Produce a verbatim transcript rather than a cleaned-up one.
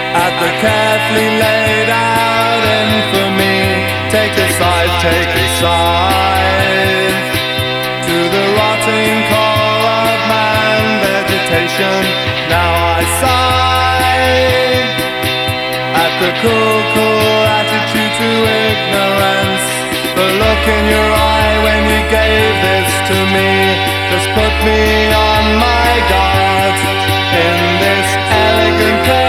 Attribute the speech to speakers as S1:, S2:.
S1: At the carefully laid out infamy, take a side, take a side. To the rotting core of man vegetation, now I sigh. At the cool, cool attitude to ignorance, the look in your eye when you gave this to me just put me